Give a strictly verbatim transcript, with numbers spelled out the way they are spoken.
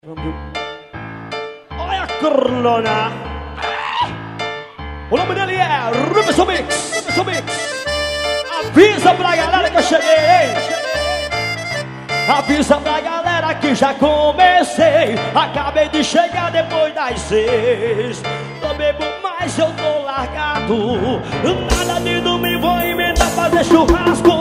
Olha a corona. O nome dele é Rubinson Mix. Rubinson Mix. Avisa pra galera que eu cheguei, hein? Avisa pra galera que já comecei. Acabei de chegar depois das seis. Não bebo mais, eu tô largado. Nada de dormir, vou inventar fazer churrasco.